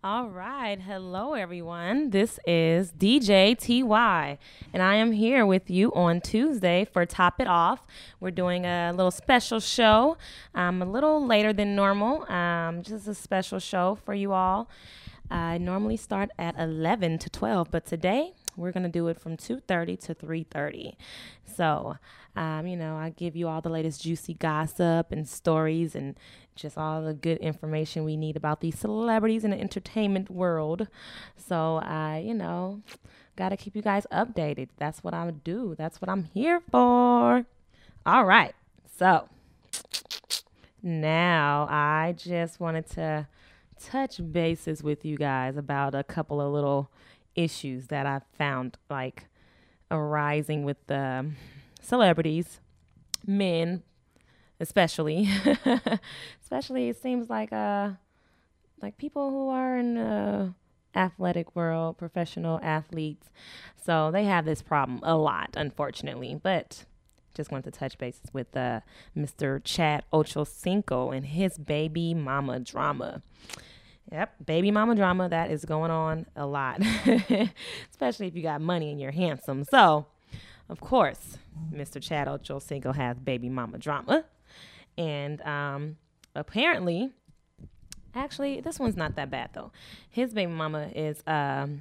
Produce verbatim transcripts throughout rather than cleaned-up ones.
All right. Hello, everyone. This is D J T Y, and I am here with you on Tuesday for Top It Off. We're doing a little special show, um, a little later than normal, um, just a special show for you all. I normally start at eleven to twelve, but today we're going to do it from two thirty to three thirty. So, um, you know, I give you all the latest juicy gossip and stories and just all the good information we need about these celebrities in the entertainment world. So, I, you know, got to keep you guys updated. That's what I do. That's what I'm here for. All right. So, now I just wanted to touch bases with you guys about a couple of little issues that I've found like arising with the celebrities, men especially. Especially it seems like uh like people who are in the athletic world, professional athletes. So they have this problem a lot, unfortunately. But just wanted to touch bases with uh, Mister Chad Ochocinco and his baby mama drama. Yep, baby mama drama that is going on a lot, especially if you got money and you're handsome. So, of course, Mister Chad Ochocinco has baby mama drama, and um, apparently, actually, this one's not that bad though. His baby mama is um,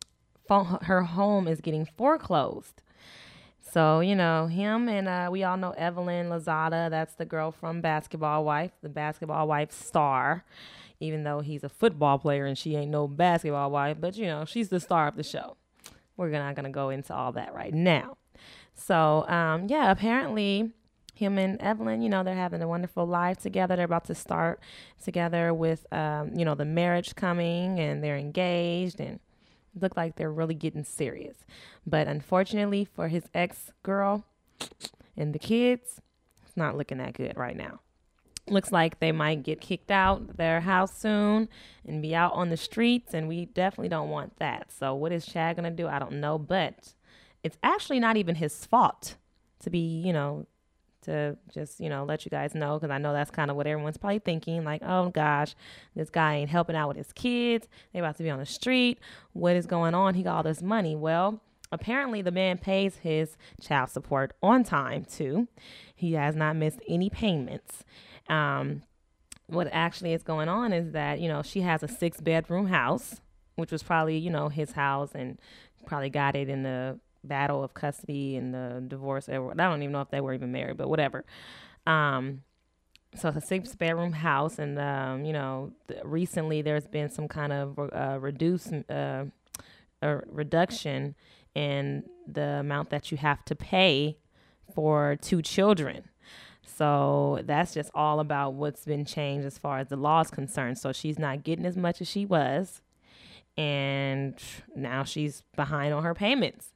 her home is getting foreclosed. So, you know, him and uh, we all know Evelyn Lozada. That's the girl from Basketball Wife, the Basketball Wife star, even though he's a football player and she ain't no basketball wife. But, you know, she's the star of the show. We're not going to go into all that right now. So, um, yeah, apparently him and Evelyn, you know, they're having a wonderful life together. They're about to start together with, um, you know, the marriage coming, and they're engaged and look like they're really getting serious. But unfortunately for his ex-girl and the kids, it's not looking that good right now. Looks like they might get kicked out their house soon and be out on the streets, and we definitely don't want that. So what is Chad going to do? I don't know, but it's actually not even his fault to be, you know, to just, you know, let you guys know, because I know that's kind of what everyone's probably thinking, like, oh gosh, this guy ain't helping out with his kids. They about to be on the street. What is going on? He got all this money. Well, apparently the man pays his child support on time too. He has not missed any payments. Um, what actually is going on is that, you know, she has a six bedroom house, which was probably, you know, his house, and probably got it in the battle of custody and the divorce. I don't even know if they were even married, but whatever. Um, so it's a six bedroom house, and um, you know, th- recently there's been some kind of uh, reduce uh, a reduction in the amount that you have to pay for two children. So that's just all about what's been changed as far as the law is concerned. So she's not getting as much as she was, and now she's behind on her payments.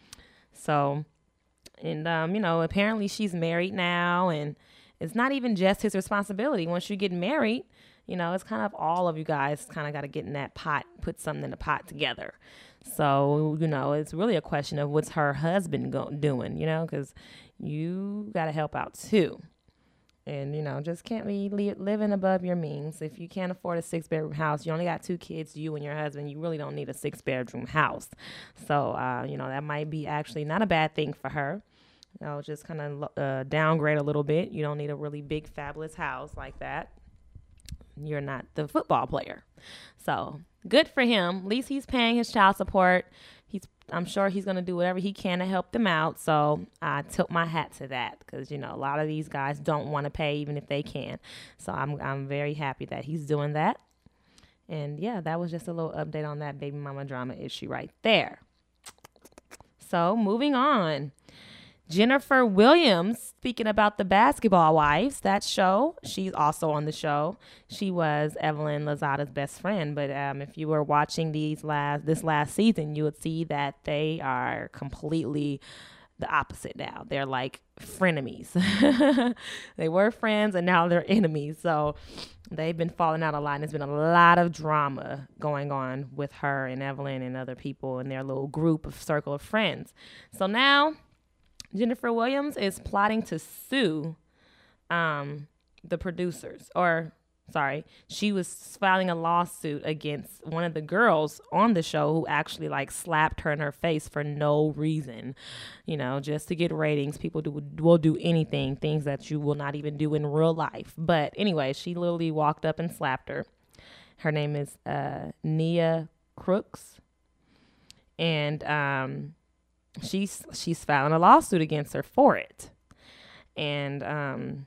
So, and, um, you know, apparently she's married now, and it's not even just his responsibility. Once you get married, you know, it's kind of all of you guys kind of got to get in that pot, put something in the pot together. So, you know, it's really a question of what's her husband go- doing, you know, because you got to help out too. And, you know, just can't be li- living above your means. If you can't afford a six bedroom house, you only got two kids, you and your husband, you really don't need a six bedroom house. So, uh, you know, that might be actually not a bad thing for her. You know, just kind of uh, downgrade a little bit. You don't need a really big, fabulous house like that. You're not the football player. So good for him. At least he's paying his child support. He's I'm sure he's going to do whatever he can to help them out. So I tilt my hat to that, because, you know, a lot of these guys don't want to pay even if they can. So I'm I'm very happy that he's doing that. And yeah, that was just a little update on that baby mama drama issue right there. So moving on. Jennifer Williams, speaking about the Basketball Wives, that show, she's also on the show. She was Evelyn Lozada's best friend, but um, if you were watching these last this last season, you would see that they are completely the opposite now. They're like frenemies. They were friends, and now they're enemies. So they've been falling out a lot, and there's been a lot of drama going on with her and Evelyn and other people in their little group of circle of friends. So now Jennifer Williams is plotting to sue um, the producers, or sorry, she was filing a lawsuit against one of the girls on the show who actually like slapped her in her face for no reason, you know, just to get ratings. People do will do anything, things that you will not even do in real life. But anyway, she literally walked up and slapped her. Her name is uh, Nia Crooks, and um, she's she's filing a lawsuit against her for it, and um.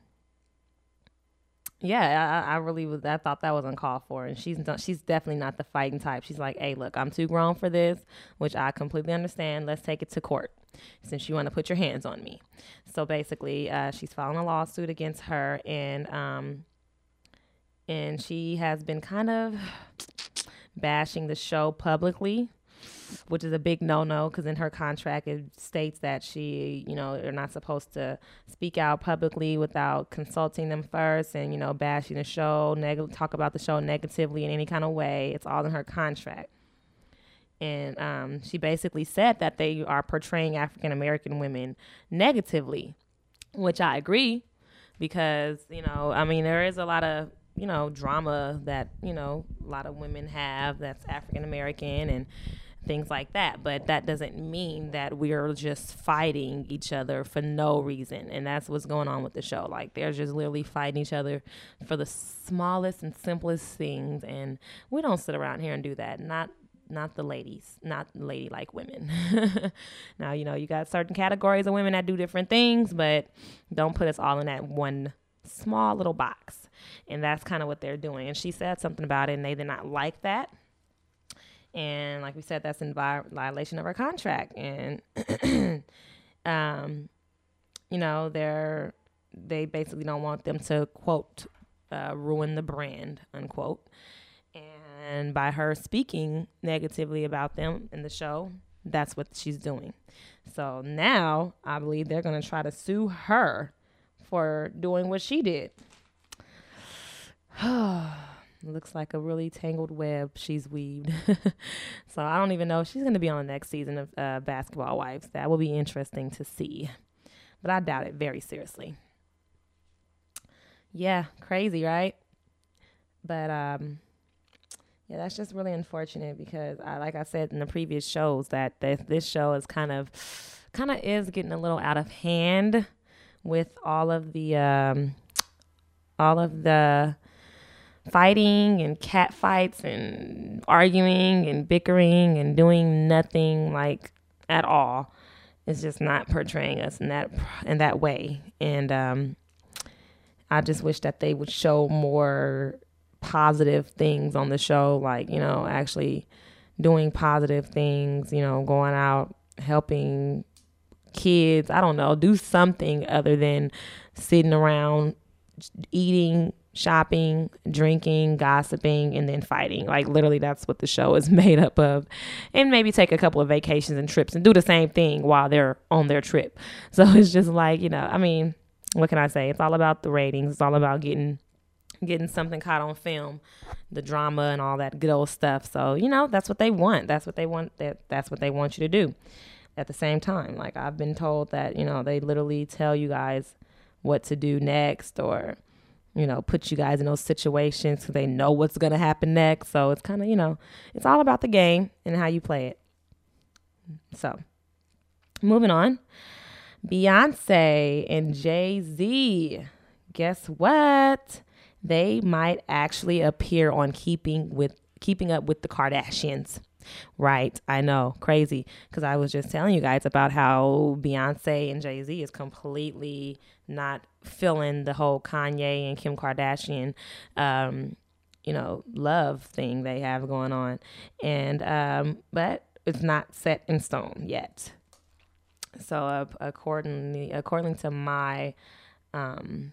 Yeah, I, I really was. I thought that was uncalled for, and she's not, she's definitely not the fighting type. She's like, "Hey, look, I'm too grown for this," which I completely understand. Let's take it to court, since you want to put your hands on me. So basically, uh, she's filing a lawsuit against her, and um, and she has been kind of bashing the show publicly, which is a big no-no because in her contract it states that she, you know, they're not supposed to speak out publicly without consulting them first and, you know, bashing the show, neg- talk about the show negatively in any kind of way. It's all in her contract. And um, she basically said that they are portraying African-American women negatively, which I agree because, you know, I mean, there is a lot of, you know, drama that, you know, a lot of women have that's African-American and things like that, but that doesn't mean that we're just fighting each other for no reason. And that's what's going on with the show. Like, they're just literally fighting each other for the smallest and simplest things, and we don't sit around here and do that. Not not the ladies, not ladylike women. Now, you know, you got certain categories of women that do different things, but don't put us all in that one small little box. And that's kind of what they're doing. And she said something about it, and they did not like that. And like we said, that's in violation of our contract. And, um, you know, they're, they basically don't want them to, quote, uh, ruin the brand, unquote. And by her speaking negatively about them in the show, that's what she's doing. So now I believe they're going to try to sue her for doing what she did. Looks like a really tangled web she's weaved. So I don't even know if she's going to be on the next season of uh, Basketball Wives. That will be interesting to see. But I doubt it very seriously. Yeah, crazy, right? But um, yeah, that's just really unfortunate because, I, like I said in the previous shows, that th- this show is kind of, kind of is getting a little out of hand with all of the, um, all of the fighting and cat fights and arguing and bickering and doing nothing like at all. It's just not portraying us in that in that way. And um, I just wish that they would show more positive things on the show, like, you know, actually doing positive things, you know, going out, helping kids. I don't know, do something other than sitting around eating, shopping, drinking, gossiping, and then fighting. Like, literally, that's what the show is made up of. And maybe take a couple of vacations and trips and do the same thing while they're on their trip. So it's just like, you know, I mean, what can I say? It's all about the ratings. It's all about getting getting something caught on film, the drama and all that good old stuff. So, you know, that's what they want. That's what they want. That that's what they want you to do at the same time. Like, I've been told that, you know, they literally tell you guys what to do next, or, you know, put you guys in those situations so they know what's going to happen next. So it's kind of, you know, it's all about the game and how you play it. So moving on, Beyonce and Jay-Z, guess what? They might actually appear on Keeping with Keeping Up with the Kardashians. Right. I know. Crazy. Because I was just telling you guys about how Beyonce and Jay-Z is completely not feeling the whole Kanye and Kim Kardashian, um, you know, love thing they have going on. And, um, but it's not set in stone yet. So uh, accordingly, according to my, um,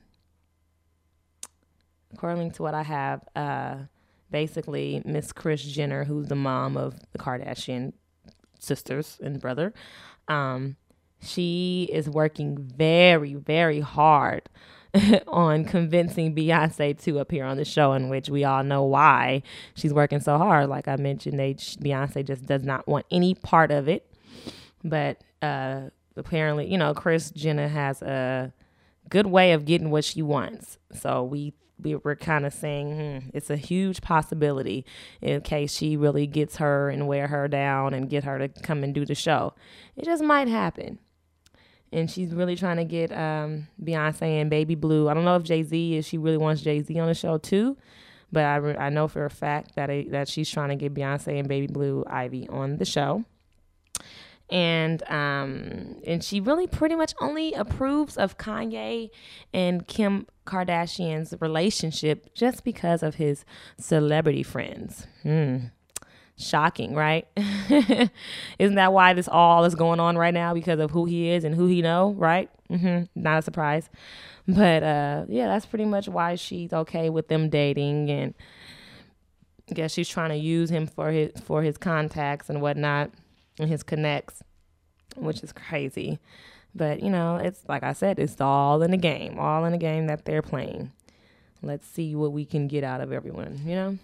according to what I have, uh, basically, Miss Kris Jenner, who's the mom of the Kardashian sisters and brother, um, she is working very, very hard on convincing Beyonce to appear on the show, in which we all know why she's working so hard. Like I mentioned, they, Beyonce just does not want any part of it. But uh, apparently, you know, Kris Jenner has a good way of getting what she wants. So we we were kind of saying hmm, it's a huge possibility in case she really gets her and wear her down and get her to come and do the show. It just might happen. And she's really trying to get um, Beyonce and Baby Blue. I don't know if Jay-Z, if she really wants Jay-Z on the show too, but I, re- I know for a fact that it, that she's trying to get Beyonce and Baby Blue Ivy on the show. And um, and she really pretty much only approves of Kanye and Kim Kardashian's relationship just because of his celebrity friends. Hmm. Shocking, right? Isn't that why this all is going on right now? Because of who he is and who he know, right? Mm-hmm. Not a surprise. But uh, yeah, that's pretty much why she's okay with them dating, and I guess she's trying to use him for his for his contacts and whatnot and his connects, which is crazy. But you know, it's like I said, it's all in the game, all in the game that they're playing. Let's see what we can get out of everyone, you know?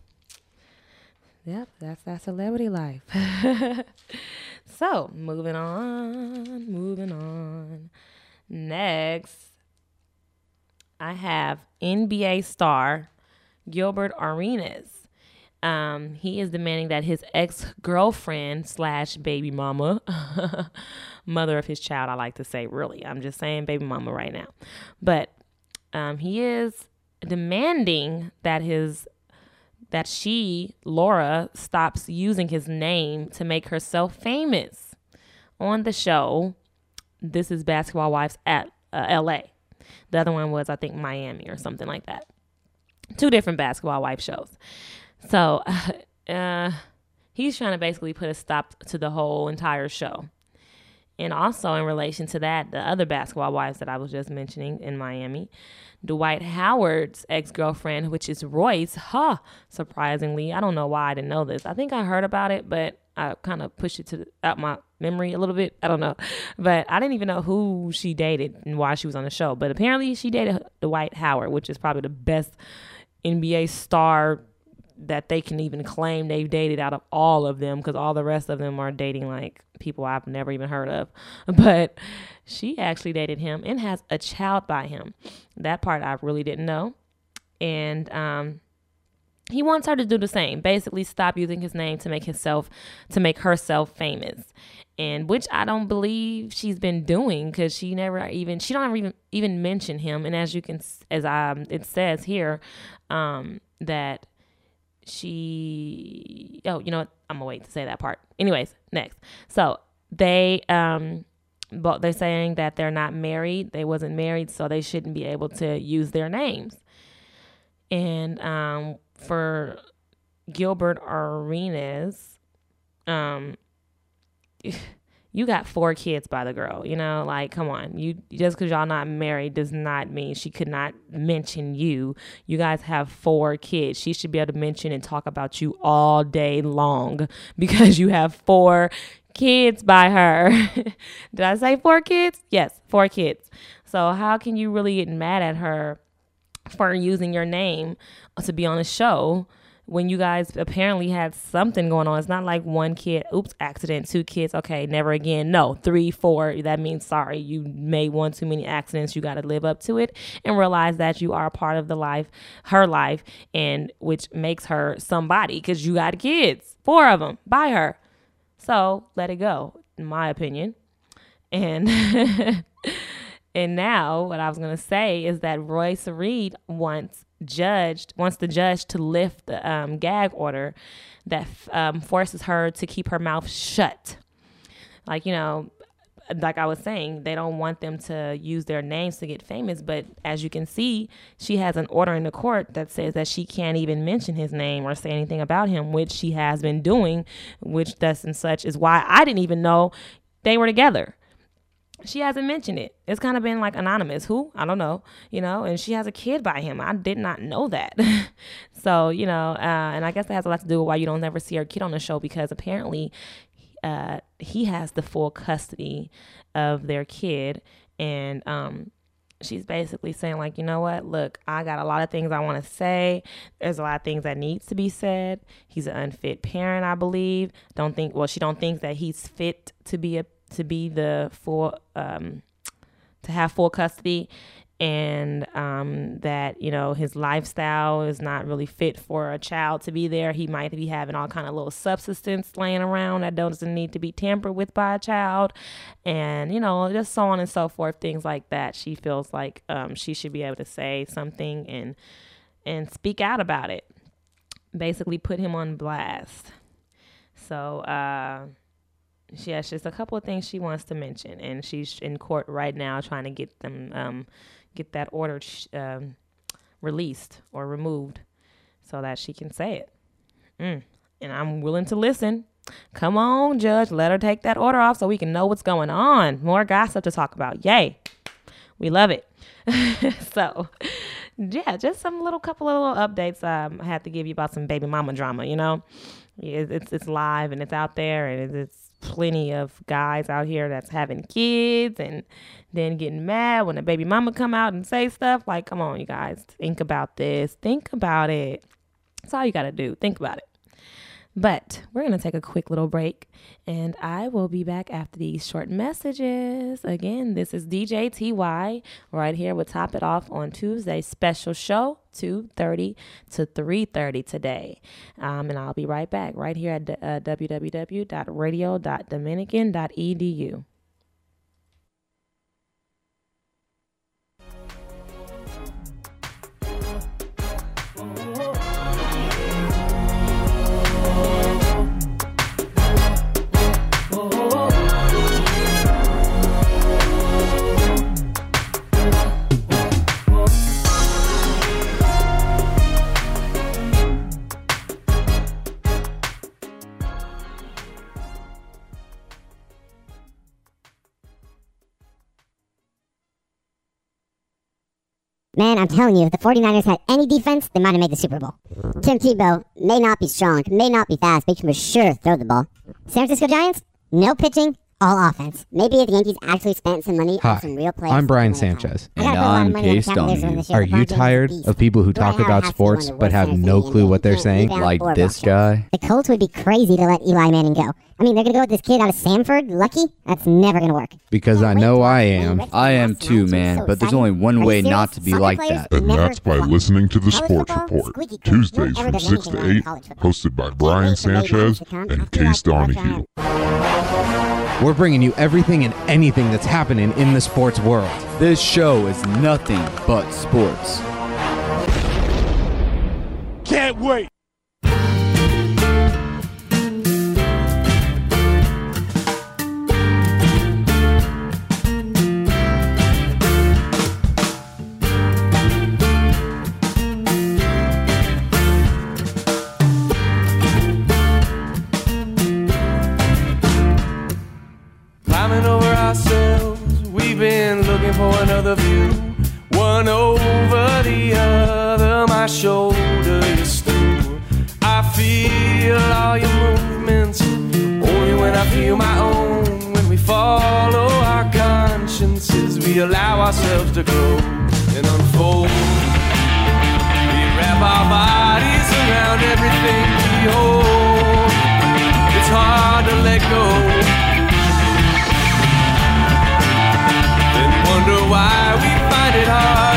Yep, that's that celebrity life. So, moving on, moving on. Next, I have N B A star Gilbert Arenas. Um, he is demanding that his ex-girlfriend slash baby mama, mother of his child, I like to say, really. I'm just saying baby mama right now. But um, he is demanding that his that she, Laura, stops using his name to make herself famous on the show. This is Basketball Wives at uh, L A. The other one was, I think, Miami or something like that. Two different Basketball Wife shows. So uh, he's trying to basically put a stop to the whole entire show. And also in relation to that, the other Basketball Wives that I was just mentioning in Miami, Dwight Howard's ex-girlfriend, which is Royce, huh, surprisingly. I don't know why I didn't know this. I think I heard about it, but I kind of pushed it to the, out my memory a little bit. I don't know. But I didn't even know who she dated and why she was on the show. But apparently she dated Dwight Howard, which is probably the best N B A star that they can even claim they've dated out of all of them, because all the rest of them are dating like people I've never even heard of. But she actually dated him and has a child by him. That part I really didn't know. And um, he wants her to do the same, basically stop using his name to make himself, to make herself famous. And which I don't believe she's been doing, because she never even, she don't even even mention him. And as you can, as um, it says here, um, that she, oh, you know what? I'm gonna wait to say that part. Anyways, next. So they, um, but they're saying that they're not married. They wasn't married, so they shouldn't be able to use their names. And um, for Gilbert Arenas, um, you got four kids by the girl, you know, like, come on, you just because y'all not married does not mean she could not mention you. You guys have four kids. She should be able to mention and talk about you all day long because you have four kids by her. Did I say four kids? Yes, four kids. So how can you really get mad at her for using your name to be on a show when you guys apparently had something going on? It's not like one kid, oops, accident, two kids, okay, never again. No, three, four, that means sorry. You made one too many accidents. You got to live up to it and realize that you are a part of the life, her life, and which makes her somebody because you got kids, four of them by her. So let it go, in my opinion. And and now what I was going to say is that Royce Reed wants judged wants the judge to lift the um, gag order that um, forces her to keep her mouth shut. Like, you know, like I was saying, they don't want them to use their names to get famous. But as you can see, she has an order in the court that says that she can't even mention his name or say anything about him, which she has been doing, which thus and such is why I didn't even know they were together. She hasn't mentioned it. It's kind of been like anonymous. Who? I don't know, you know, and she has a kid by him. I did not know that. So, you know, uh, and I guess that has a lot to do with why you don't never see her kid on the show, because apparently uh, he has the full custody of their kid. And um, she's basically saying, like, you know what? Look, I got a lot of things I want to say. There's a lot of things that needs to be said. He's an unfit parent, I believe. Don't think, well, she don't think that he's fit to be a to be the full um, to have full custody, and um, that, you know, his lifestyle is not really fit for a child to be there. He might be having all kind of little substance laying around that doesn't need to be tampered with by a child, and, you know, just so on and so forth, things like that. She feels like um, she should be able to say something and and speak out about it, basically put him on blast. So uh, she has just a couple of things she wants to mention, and she's in court right now trying to get them um, get that order um, released or removed so that she can say it. Mm. And I'm willing to listen. Come on, judge, let her take that order off so we can know what's going on. More gossip to talk about. Yay. We love it. So, yeah, just some little couple of little updates um, I had to give you about some baby mama drama, you know. It's, it's, it's live and it's out there, and it's plenty of guys out here that's having kids and then getting mad when the baby mama come out and say stuff. Like, come on, you guys, think about this. Think about it. That's all you got to do. Think about it. But we're going to take a quick little break, and I will be back after these short messages. Again, this is D J T Y right here with Top It Off on Tuesday's special show, two thirty to three thirty today. Um, and I'll be right back right here at uh, w w w dot radio dot dominican dot e d u. Man, I'm telling you, if the 49ers had any defense, they might have made the Super Bowl. Tim Tebow may not be strong, may not be fast, but he can for sure throw the ball. San Francisco Giants, no pitching, all offense. Maybe if the Yankees actually spent some money Hi, on some real players. I'm Brian Sanchez. And I'm Case Donahue. Are you tired of people who talk about sports but have no clue what they're saying? Like this guy? The Colts would be crazy to let Eli Manning go. I mean, they're going to go with this kid out of Samford, Lucky? That's never going to work. Because I know I am. I am too, man, but there's only one way not to be like that. And that's by listening to the Sports Report, Tuesdays from six to eight, hosted by Brian Sanchez and Case Donahue. We're bringing you everything and anything that's happening in the sports world. This show is nothing but sports. Can't wait. Climbing over ourselves, we've been looking for another view. One over the other, my shoulder is through. I feel all your movements, only when I feel my own. When we follow our consciences, we allow ourselves to grow and unfold. We wrap our bodies around everything we hold. It's hard to let go. Wonder why we find it hard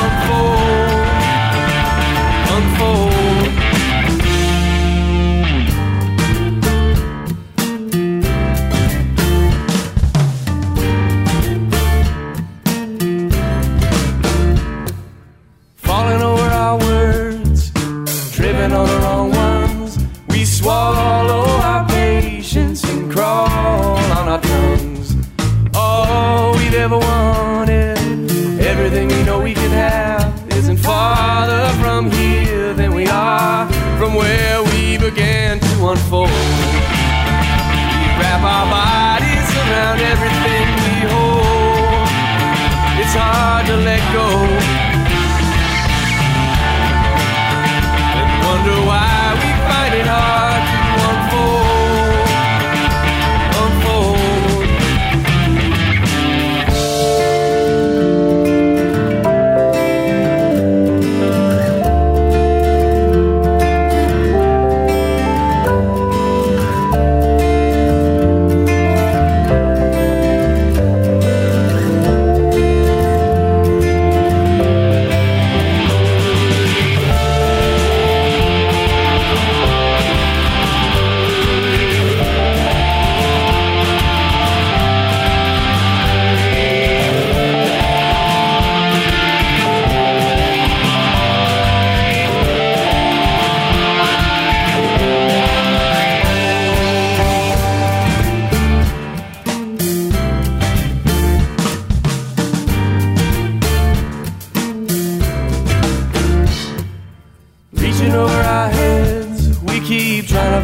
to unfold. Falling over our words, tripping on the wrong ones. We swallow our patience and crawl on our tongues. All we've ever wanted, everything we know we can have, isn't farther from here than we are from where we began to unfold. We wrap our bodies around everything we hold. It's hard to let go and wonder why we find it hard to unfold, unfold.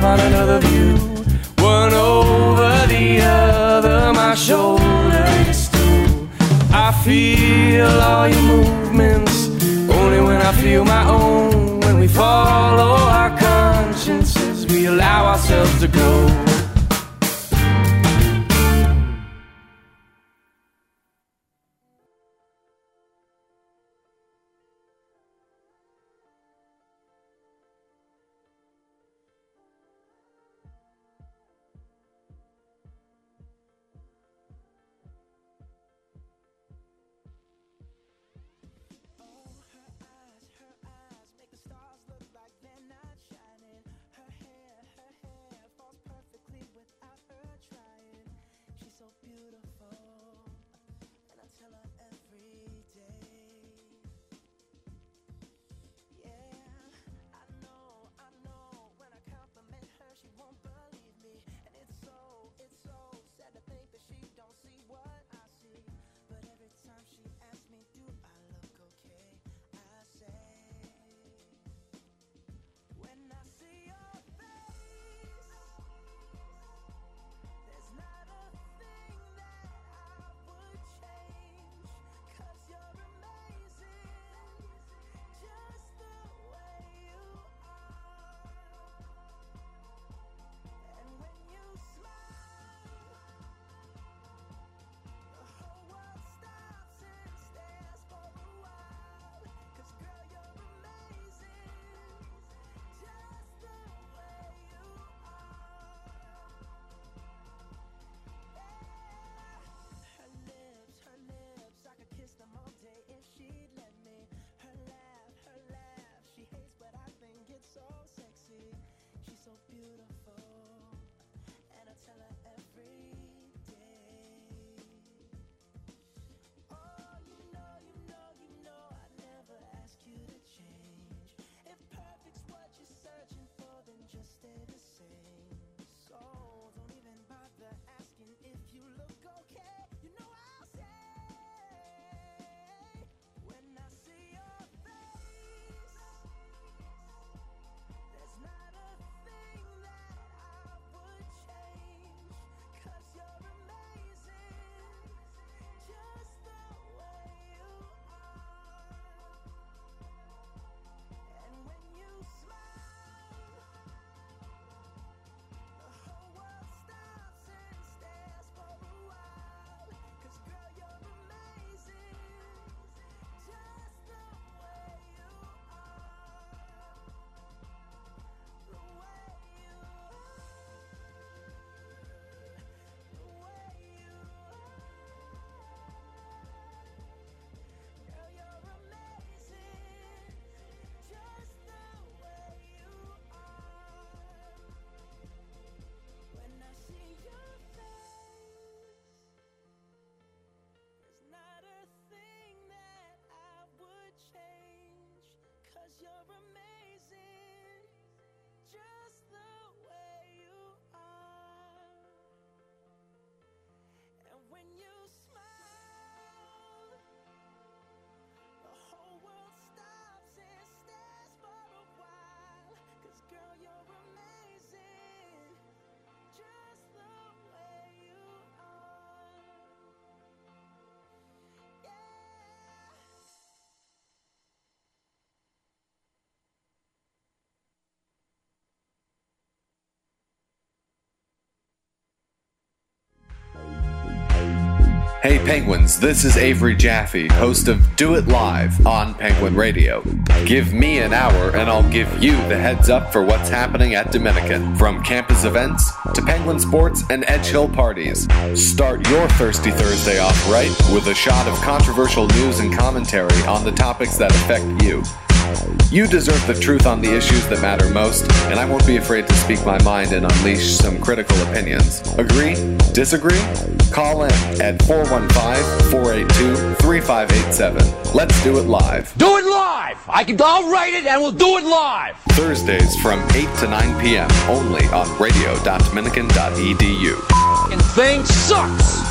upon another view. One over the other, my shoulder is through. I feel all your movements, only when I feel my own. When we follow our consciences, we allow ourselves to go. Hey Penguins, this is Avery Jaffe, host of Do It Live on Penguin Radio. Give me an hour and I'll give you the heads up for what's happening at Dominican. From campus events to Penguin sports and Edge Hill parties. Start your Thirsty Thursday off right with a shot of controversial news and commentary on the topics that affect you. You deserve the truth on the issues that matter most, and I won't be afraid to speak my mind and unleash some critical opinions. Agree? Disagree? Call in at four one five, four eight two, three five eight seven. Let's do it live. Do it live! I can, I'll write it and we'll do it live! Thursdays from eight to nine p.m. only on radio dot dominican dot e d u. F***ing thing sucks!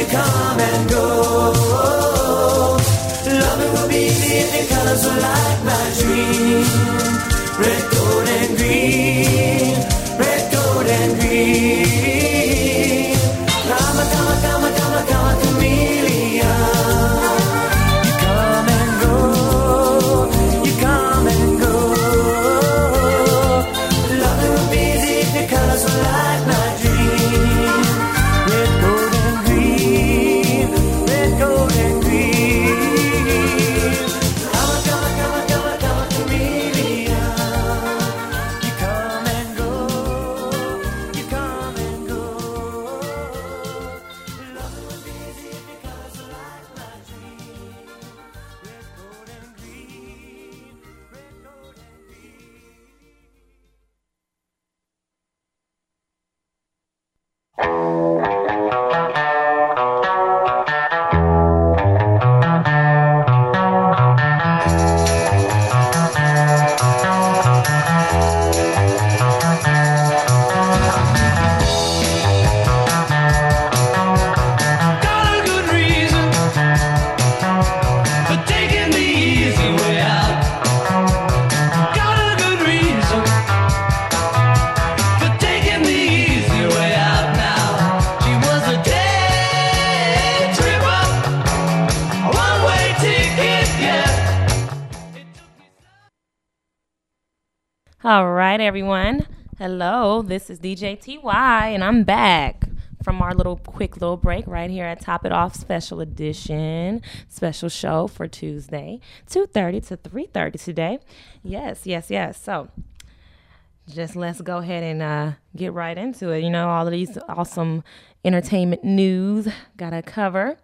you come and go. Loving will be easy if your colors were like my dream. Red, gold, and green. Red, gold, and green. Come a, come a, come a, come a, come a chameleon. You come and go. You come and go. Loving will be easy if your colors were like my dream. Red, gold, and green. Red, gold, and green. Come a, come a, come a, come a, come a chameleon. You come and go. You come and go. Loving will be easy if your colors were like my dream. Red, gold, and green. Red, gold, and green. Got a good reason for taking the easy way out. Got a good reason for taking the easy way out now. She was a day tripper, a one-way ticket, yeah. All right, everyone. Hello, this is D J T Y, and I'm back from our little quick little break right here at Top It Off Special Edition, special show for Tuesday, two thirty to three thirty today. Yes, yes, yes. So just let's go ahead and uh, get right into it. You know, all of these awesome entertainment news gotta cover.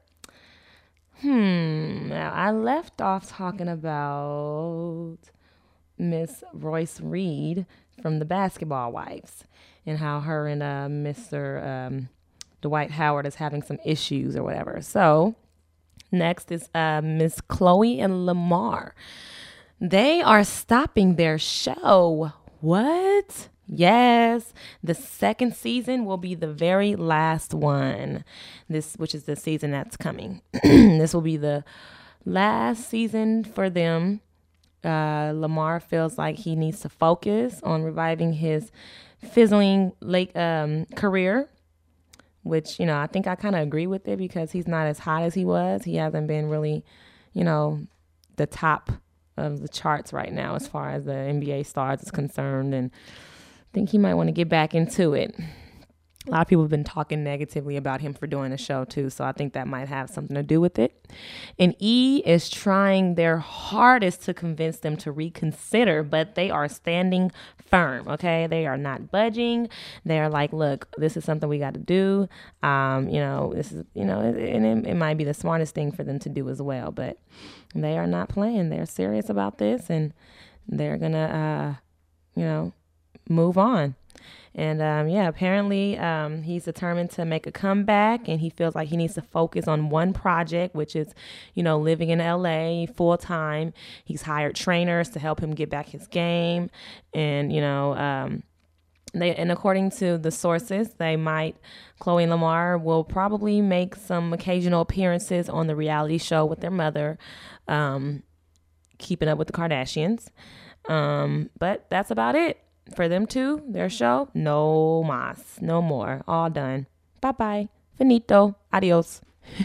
Hmm. Now, I left off talking about Miss Royce Reed from the Basketball Wives and how her and uh, Mister Um, Dwight Howard is having some issues or whatever. So next is uh, Miss Chloe and Lamar. They are stopping their show. What? Yes, the second season will be the very last one. This, which is the season that's coming. This will be the last season for them. Uh, Lamar feels like he needs to focus on reviving his fizzling late um, career, which, you know, I think I kind of agree with it because he's not as hot as he was. He hasn't been really, you know, the top of the charts right now as far as the N B A stars is concerned. And I think he might want to get back into it. A lot of people have been talking negatively about him for doing the show too, so I think that might have something to do with it. And E is trying their hardest to convince them to reconsider, but they are standing firm, okay? They are not budging. They are like, look, this is something we got to do. Um, you know, this is, you know, and it, it might be the smartest thing for them to do as well, but they are not playing. They're serious about this, and they're going to, uh, you know, move on. And um, yeah, apparently um, he's determined to make a comeback, and he feels like he needs to focus on one project, which is, you know, living in L A full time. He's hired trainers to help him get back his game. And, you know, um, they, and according to the sources, they might, Chloe and Lamar will probably make some occasional appearances on the reality show with their mother, um, Keeping Up with the Kardashians. Um, but that's about it. For them two, their show, no mas, no more, all done. Bye-bye, finito, adios.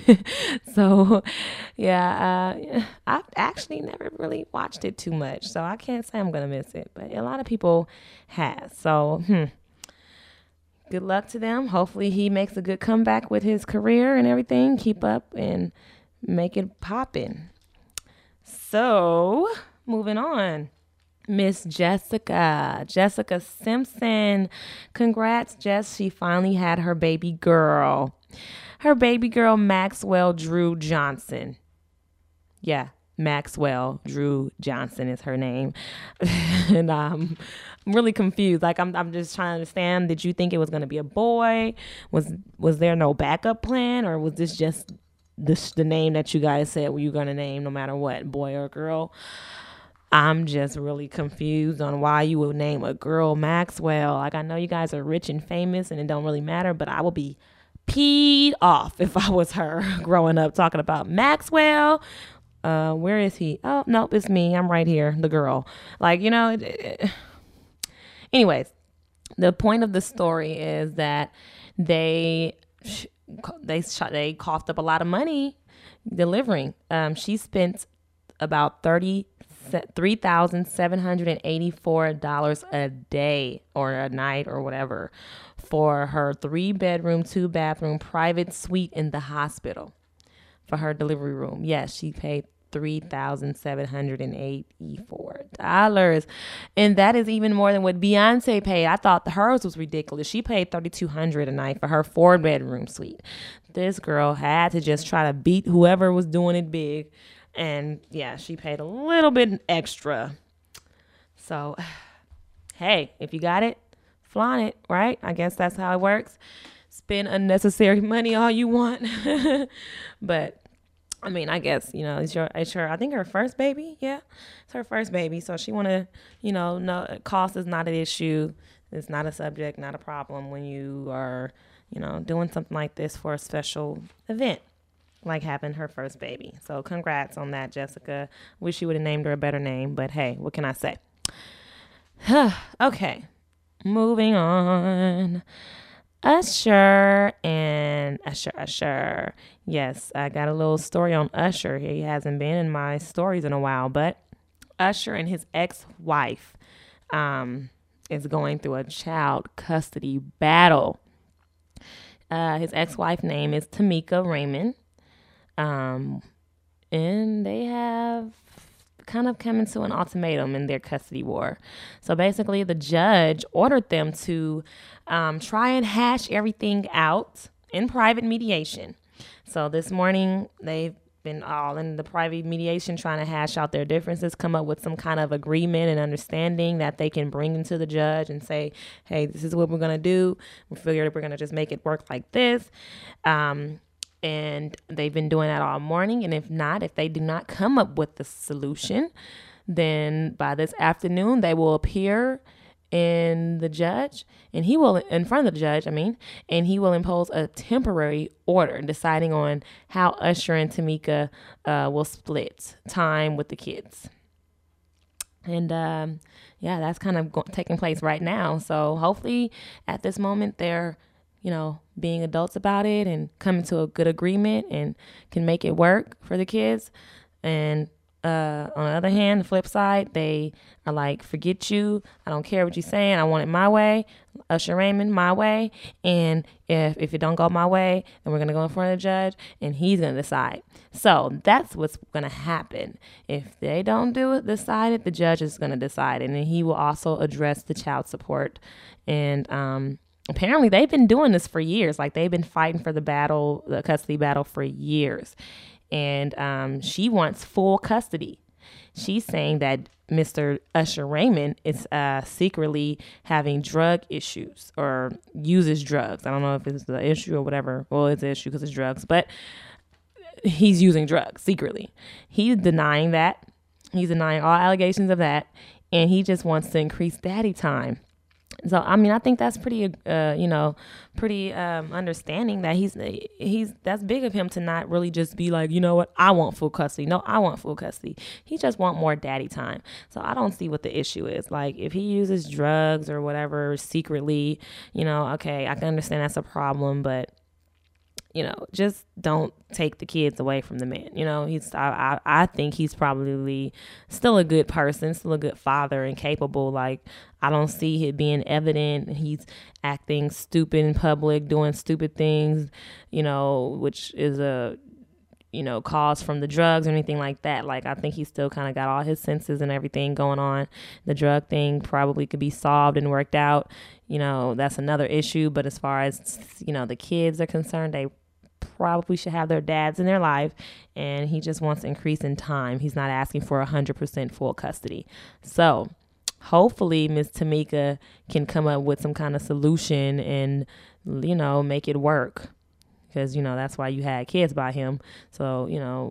So, yeah, uh, I've actually never really watched it too much, so I can't say I'm going to miss it, but a lot of people have. So, hmm, good luck to them. Hopefully he makes a good comeback with his career and everything. Keep up and make it poppin'. So, moving on. Miss Jessica, Jessica Simpson. Congrats, Jess. She finally had her baby girl. Her baby girl, Maxwell Drew Johnson. Yeah, Maxwell Drew Johnson is her name. And um, I'm really confused. Like, I'm I'm just trying to understand. Did you think it was going to be a boy? Was was there no backup plan? Or was this just this, the name that you guys said were you going to name no matter what, boy or girl? I'm just really confused on why you would name a girl Maxwell. Like, I know you guys are rich and famous and it don't really matter, but I will be peed off if I was her growing up, talking about Maxwell. Uh, where is he? Oh, nope, it's me. I'm right here, the girl. Like, you know, it, it, anyways, the point of the story is that they they they coughed up a lot of money delivering. Um, she spent about thirty-three thousand seven hundred eighty-four dollars a day or a night or whatever for her three bedroom, two bathroom private suite in the hospital for her delivery room. Yes, she paid three thousand seven hundred eighty-four dollars. And that is even more than what Beyonce paid. I thought hers was ridiculous. She paid thirty-two hundred dollars a night for her four bedroom suite. This girl had to just try to beat whoever was doing it big. And yeah, she paid a little bit extra. So, hey, if you got it, flaunt it, right? I guess that's how it works. Spend unnecessary money all you want. But I mean, I guess, you know, it's your, it's her, I think her first baby. Yeah, it's her first baby. So she want to, you know, no, cost is not an issue. It's not a subject, not a problem when you are, you know, doing something like this for a special event, like having her first baby. So congrats on that, Jessica. Wish you would have named her a better name, but hey, what can I say? Okay, moving on. Usher and Usher, Usher. Yes, I got a little story on Usher. He hasn't been in my stories in a while, but Usher and his ex-wife um, is going through a child custody battle. Uh, his ex-wife name is Tamika Raymond. Um, and they have kind of come into an ultimatum in their custody war. So basically the judge ordered them to um, try and hash everything out in private mediation. So this morning they've been all in the private mediation trying to hash out their differences, come up with some kind of agreement and understanding that they can bring into the judge and say, hey, this is what we're going to do. We figured we're going to just make it work like this. Um, And they've been doing that all morning. And if not, if they do not come up with the solution, then by this afternoon, they will appear in the judge and he will in front of the judge, I mean, and he will impose a temporary order deciding on how Usher and Tamika uh, will split time with the kids. And um, yeah, that's kind of go- taking place right now. So hopefully at this moment, they're, you know, being adults about it and coming to a good agreement and can make it work for the kids. And uh, on the other hand, the flip side, they are like, forget you. I don't care what you're saying. I want it my way. Usher Raymond, my way. And if, if it don't go my way, then we're going to go in front of the judge and he's going to decide. So that's what's going to happen. If they don't do it, decide it, the judge is going to decide. And then he will also address the child support. And, um, apparently they've been doing this for years. Like they've been fighting for the battle, the custody battle for years. And um, she wants full custody. She's saying that Mister Usher Raymond is uh, secretly having drug issues or uses drugs. I don't know if it's the issue or whatever. Well, it's an issue because it's drugs, but he's using drugs secretly. He's denying that. He's denying all allegations of that. And he just wants to increase daddy time. So, I mean, I think that's pretty, uh, you know, pretty um, understanding that he's, he's, that's big of him to not really just be like, you know what, I want full custody. No, I want full custody. He just want more daddy time. So I don't see what the issue is. Like if he uses drugs or whatever secretly, you know, okay, I can understand that's a problem, but you know, just don't take the kids away from the man. You know, he's, I, I, I think he's probably still a good person, still a good father and capable. Like, I don't see it being evident. He's acting stupid in public, doing stupid things, you know, which is a, you know, cause from the drugs or anything like that. Like, I think he's still kind of got all his senses and everything going on. The drug thing probably could be solved and worked out. You know, that's another issue. But as far as, you know, the kids are concerned, they probably should have their dads in their life, and he just wants to increase in time. He's not asking for one hundred percent full custody. So hopefully Miss Tamika can come up with some kind of solution and, you know, make it work, because, you know, that's why you had kids by him. So, you know,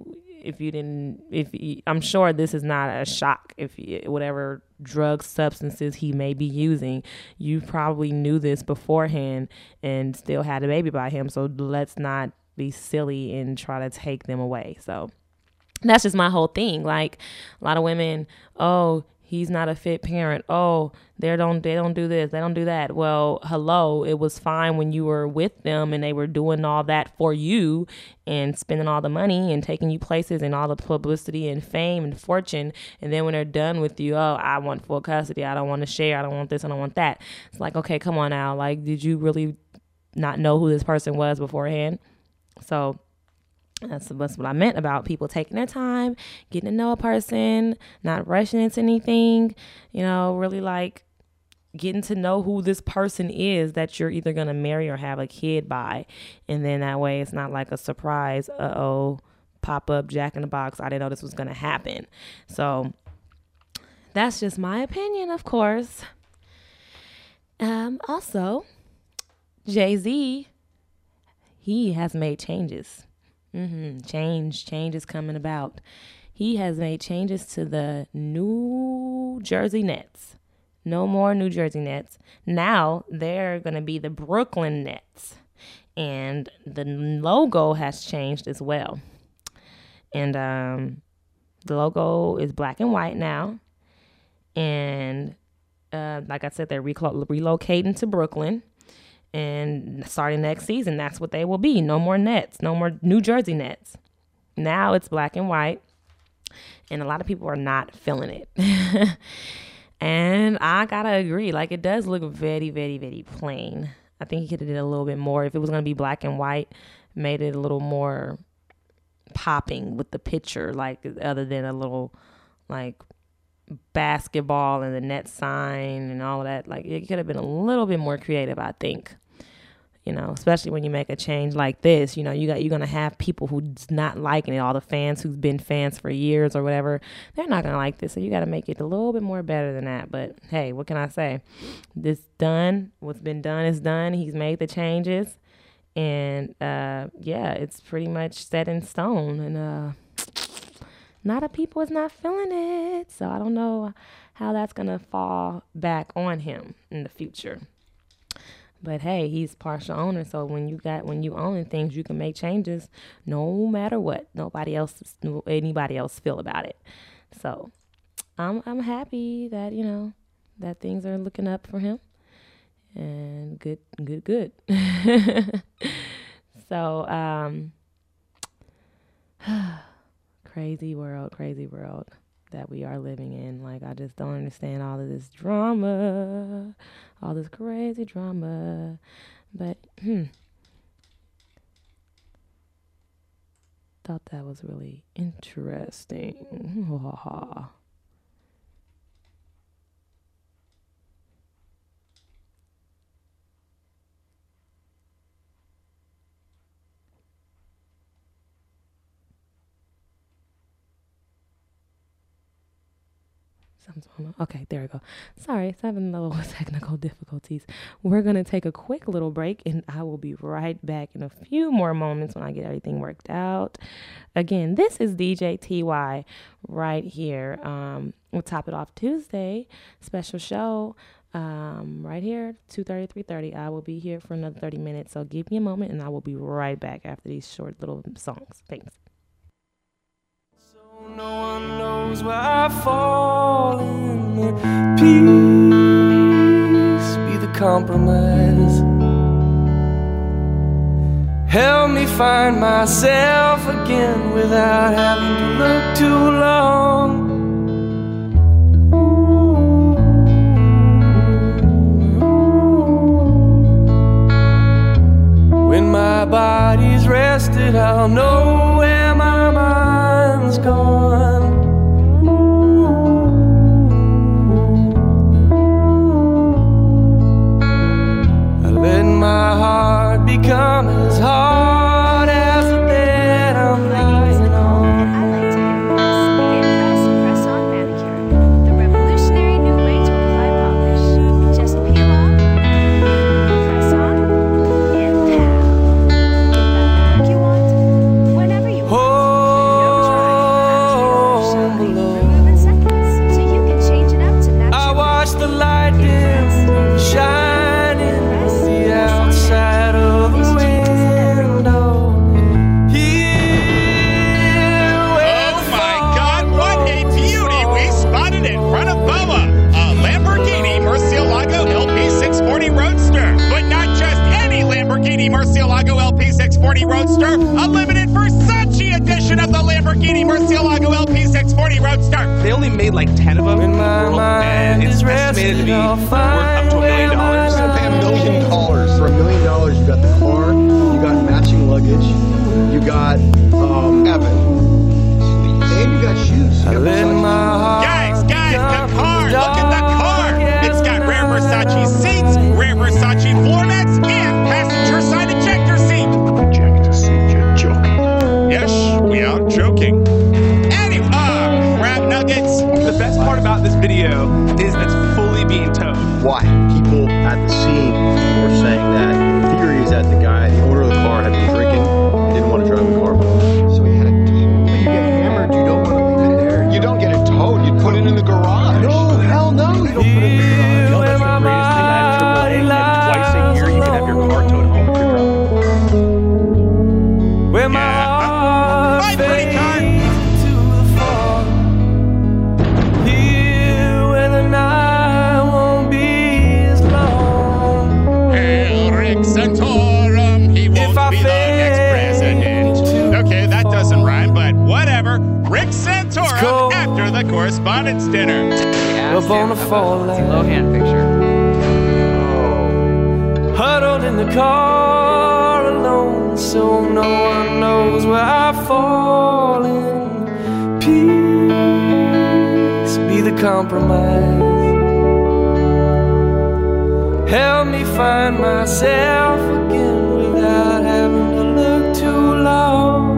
if you didn't, if you, I'm sure this is not a shock. If you, whatever drug substances he may be using, you probably knew this beforehand and still had a baby by him. So let's not be silly and try to take them away. So that's just my whole thing. Like a lot of women, oh, he's not a fit parent. Oh, they don't they don't do this, they don't do that. Well, hello, it was fine when you were with them and they were doing all that for you and spending all the money and taking you places and all the publicity and fame and fortune. And then when they're done with you, oh, I want full custody. I don't want to share. I don't want this. I don't want that. It's like, okay, come on now. Like, did you really not know who this person was beforehand? So That's, that's what I meant about people taking their time, getting to know a person, not rushing into anything, you know, really like getting to know who this person is that you're either going to marry or have a kid by. And then that way it's not like a surprise, uh-oh, pop up, Jack in the Box. I didn't know this was going to happen. So that's just my opinion, of course. Um, also, Jay-Z, he has made changes. Mm-hmm. Change, change is coming about. He has made changes to the New Jersey Nets. No more New Jersey Nets. Now they're going to be the Brooklyn Nets. And the logo has changed as well. And um, the logo is black and white now. And uh, like I said, they're reclo- relocating to Brooklyn. And starting next season, that's what they will be. No more Nets. No more New Jersey Nets. Now it's black and white. And a lot of people are not feeling it. And I got to agree. Like, it does look very, very, very plain. I think he could have did a little bit more. If it was going to be black and white, made it a little more popping with the picture. Like, other than a little, like, basketball and the net sign and all of that. Like, it could have been a little bit more creative, I think. You know, especially when you make a change like this, you know, you got, you're going to have people who's not liking it. All the fans who's been fans for years or whatever, they're not going to like this. So you got to make it a little bit more better than that. But hey, what can I say? This done. What's been done is done. He's made the changes. And uh, yeah, it's pretty much set in stone. And uh, not a people is not feeling it. So I don't know how that's going to fall back on him in the future. But hey, he's partial owner, so when you got when you own things, you can make changes no matter what. Nobody else, anybody else feel about it. So I'm I'm happy that, you know, that things are looking up for him, and good, good, good. So um, crazy world, crazy world that we are living in. Like, I just don't understand all of this drama, all this crazy drama. But hmm, thought that was really interesting. Okay, there we go. Sorry, it's having a little technical difficulties. We're going to take a quick little break, and I will be right back in a few more moments when I get everything worked out. Again, this is D J T Y right here. Um, we'll top it off Tuesday. Special show um, right here, two thirty, three thirty. I will be here for another thirty minutes, so give me a moment, and I will be right back after these short little songs. Thanks. No one knows where I fall in it. Peace be the compromise. Help me find myself again without having to look too long. When my body's rested, I'll know where my mind's gone. I let my heart become as hard as the bed I'm lying on. I like to hear this. Impress Press-On Manicure, the revolutionary new way to apply polish. Just peel off, press on, and pow. Get that look you want, whenever you want. Oh, Lamborghini Roadster, a limited Versace edition of the Lamborghini Murcielago L P six forty Roadster. They only made like ten of them in the world, and it's estimated to be worth up to a million dollars. You're gonna pay a million dollars. For a million dollars, you got the car, you got matching luggage, you got um, Evan, and you got shoes. You got guys, guys, the car! Look at the car! It's got rare Versace seats, rare Versace floor mats, and passenger side ejector seat. Ejector seat, you're joking. Yes, we are joking. Anyway, uh, crab nuggets. The best part about this video is that it's fully being towed. Why? People at the scene were saying that the theory is that the guy, the owner of the car, had been drinking, didn't want to drive the car. So he had it towed. When you get hammered, you don't want to leave it there. You don't get it towed. You put it in the garage. No, hell no. You don't put it in the garage. You know, that's the greatest thing. I have triple A, and twice a year you can have your car towed home if you're drunk. Where my yeah. Bye, pretty car. To the fall. Here where the night won't be as long. Hey, Rick Santorum, he won't be the next president. Okay, that doesn't rhyme, but whatever. Rick Santorum after the correspondence dinner. Up on the fall line. Lohan picture. Oh. Huddled in the car alone, so no one knows where I've fallen. Peace be the compromise. Help me find myself again without having to look too long.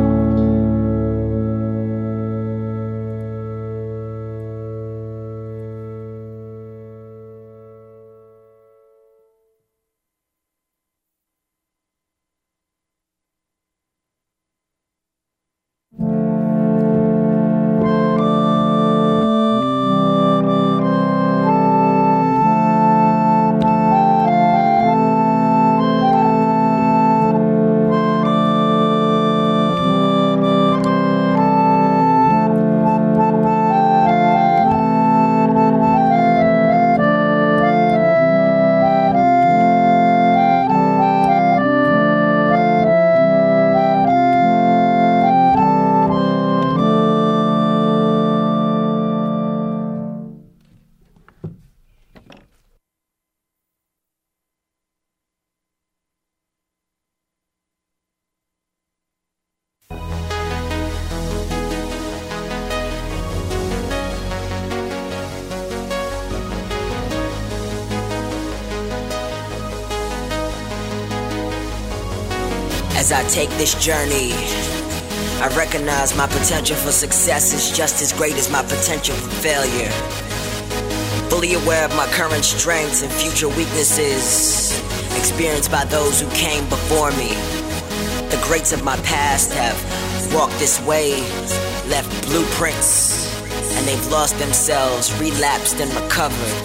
As I take this journey, I recognize my potential for success is just as great as my potential for failure. Fully aware of my current strengths and future weaknesses experienced by those who came before me. The greats of my past have walked this way, left blueprints, and they've lost themselves, relapsed and recovered.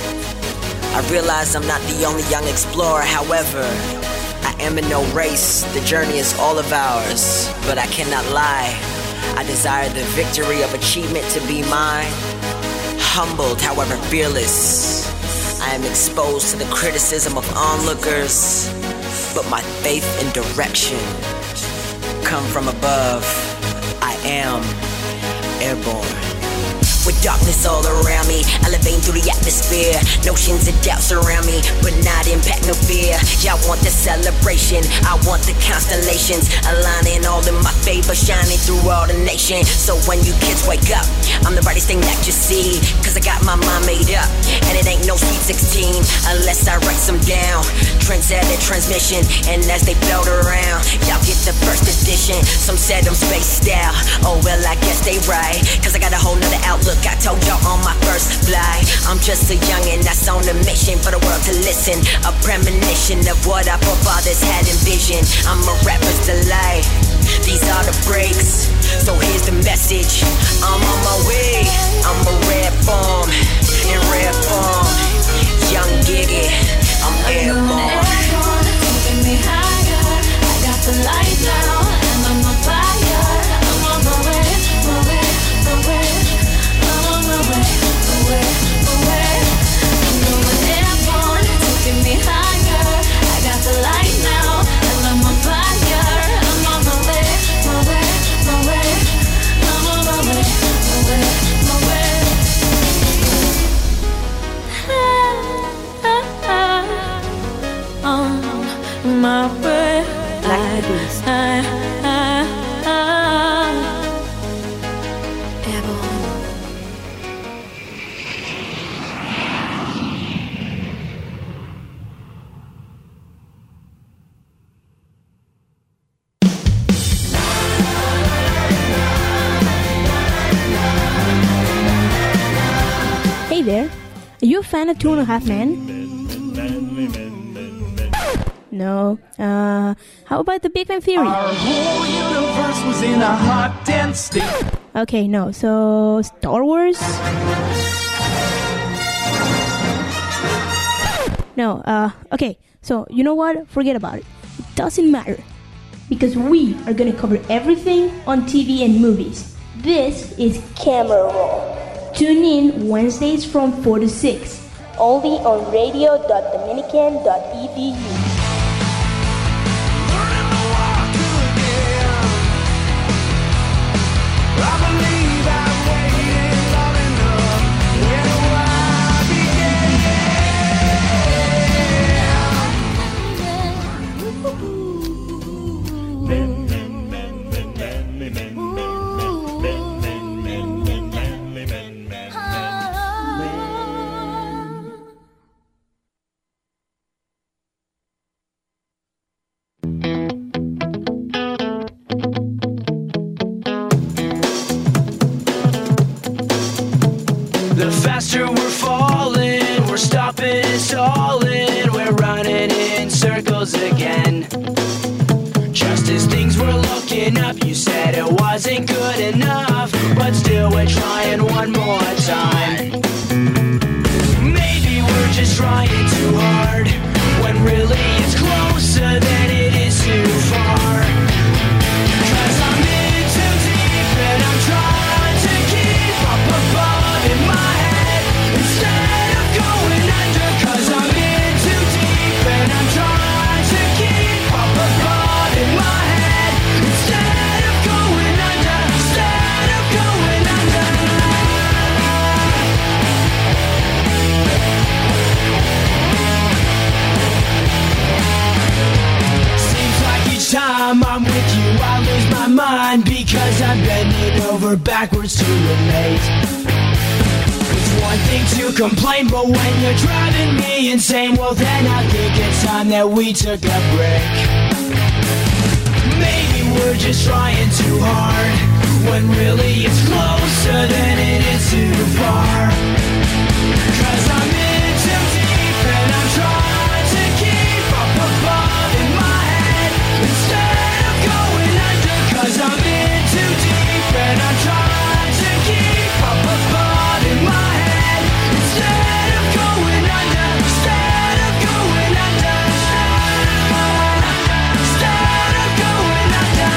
I realize I'm not the only young explorer, however, I am in no race, the journey is all of ours, but I cannot lie. I desire the victory of achievement to be mine. Humbled, however fearless, I am exposed to the criticism of onlookers, but my faith and direction come from above. I am airborne. With darkness all around me, elevating through the atmosphere. Notions and doubts surround me, but not impact, no fear. Y'all want the celebration, I want the constellations aligning all in my favor, shining through all the nation. So when you kids wake up, I'm the brightest thing that you see, cause I got my mind made up, and it ain't no sweet sixteen unless I write some down. Trendsetter transmission, and as they float around, y'all get the first edition. Some said I'm spaced out, oh well I guess they right, cause I got a whole nother outlook. I told y'all on my first flight, I'm just a youngin' that's on a mission for the world to listen. A premonition of what our forefathers had envisioned. I'm a rapper's delight, these are the breaks, so here's the message. I'm on my way, I'm a rare form, in rare form. Young Giggy, I'm airborne. Taking me higher, I got the light now, and I'm on fire. I'm on my way, my way, my way. Away, away, away. I'm going airborne, taking me higher. I got the light now, and I'm on fire. I'm you a fan of Two and a Half Men? No. Uh, how about The Big Bang Theory? Our whole universe was in a hot, dense state. Okay, no. So, Star Wars? No. Uh, okay. So, you know what? Forget about it. It doesn't matter. Because we are going to cover everything on T V and movies. This is Camera Roll. Tune in Wednesdays from four to six. Only on radio dot dominican dot e d u. The faster we're falling, we're stopping and stalling, we're running in circles again. Just as things were looking up, you said it wasn't good enough, but still we're trying one more time. Maybe we're just trying too hard, when really it's closer than it is too far. Cause I'm in too deep and I'm trying to keep up above in my head instead of going under. Cause I'm in too deep and I'm trying to keep up above in my head instead of going under. Instead of going under. Seems like each time I'm with you I lose my mind because I'm bending over backwards to relate. It's one thing to complain, but when you're driving me insane, well then I think it's time that we took a break. Maybe we're just trying too hard, when really it's closer than it is too far. Cause I'm in too deep and I'm trying to keep up above in my head instead of going under. Cause I'm in too deep and I'm trying to keep up above in my head instead of going under. Instead of going under. Instead of going under.